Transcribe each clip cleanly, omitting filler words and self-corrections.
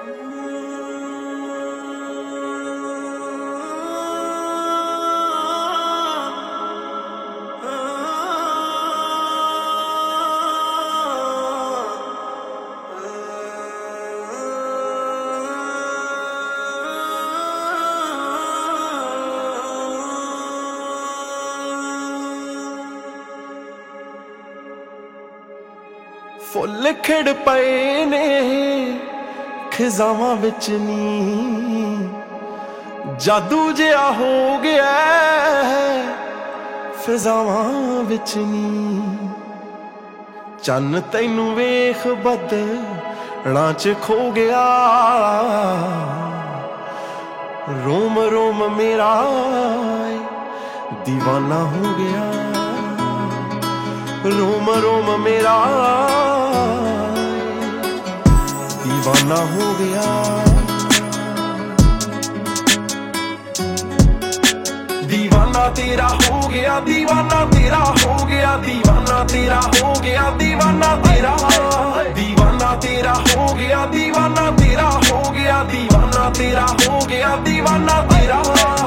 Full खिड़ पए ने खिजावां विच नी, जादू जिहा हो गया फिजावां विच नी। चन्न तैनू वेख बदलां च खो गया, रोम रोम मेरा दीवाना हो गया, रोम रोम मेरा दीवाना हो गया। दीवाना तेरा हो गया, दीवाना तेरा हो गया, दीवाना तेरा हो गया, दीवाना तेरा, दीवाना तेरा हो गया, दीवाना तेरा हो गया, दीवाना तेरा हो गया, दीवाना तेरा।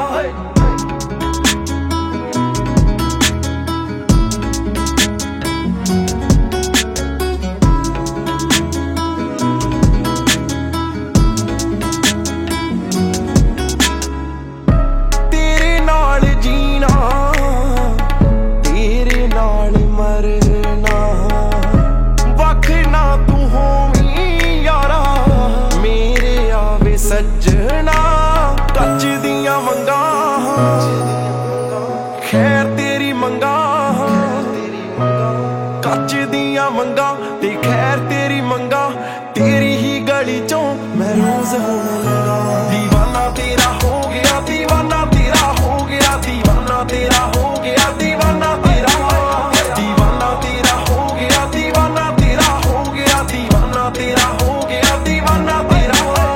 सजना कच दियां मंगा खैर तेरी मंगा, कच दियां मंगा ते खैर तेरी मंगा, तेरी ही गली चों मैं रोज होने लगा। दीवाना तेरा हो गया, दीवाना तेरा हो गया, दीवाना तेरा हो गया, दीवाना तेरा, दीवाना तेरा हो गया, दीवाना तेरा हो गया, दीवाना तेरा हो गया, दीवाना तेरा।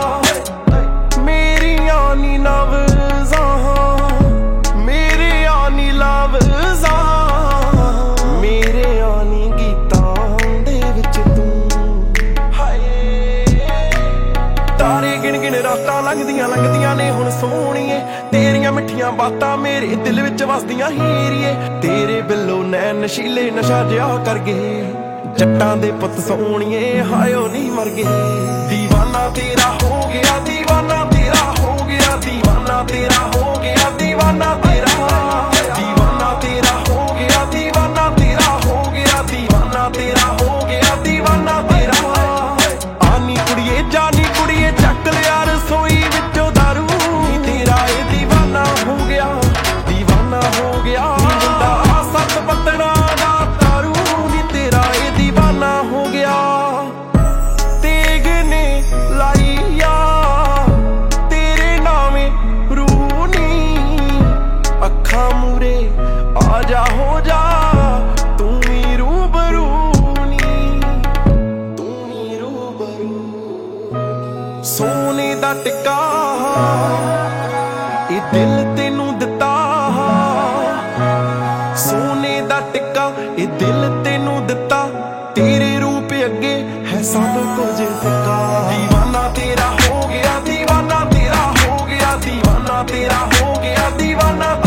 लंघदियां लंघदियां ने हुण सोहणीए, तेरियां मिठियां बातां मेरे दिल विच वसदियां हीरीए। तेरे बिल्लो नैन नशीले नशा जिहा कर गए, जट्टां दे पुत सोहणीए हायो नहीं मर गए। दीवाना तेरा हो गया, दीवाना तेरा हो गया, दीवाना तेरा हो गया, दीवाना तेरा, दीवाना तेरा हो गया, दीवाना तेरा हो गया, दीवाना तेरा हो गया, दीवाना तेरा। आनी कुड़िए जानी कुड़िए चक लिया रसोई विचों दारू, तेरा ए दीवाना हो गया, दीवाना हो गया। मुंडा सत पत्तना दा दारू, तेरा ए दीवाना हो गया। तेग ने लाइया तेरे नामे रूनी, अखा मूरे आजा हो जा तू भी रूबरू नी, तू भी रूबरू। सोने दा टिक्का ए दिल तेनू दिता, सोने दा टिक्का ए दिल तेनू दिता, तेरे रूप अगे है सब कुछ फिक्का। दीवाना तेरा हो गया, दीवाना तेरा हो गया, दीवाना तेरा हो गया, दीवाना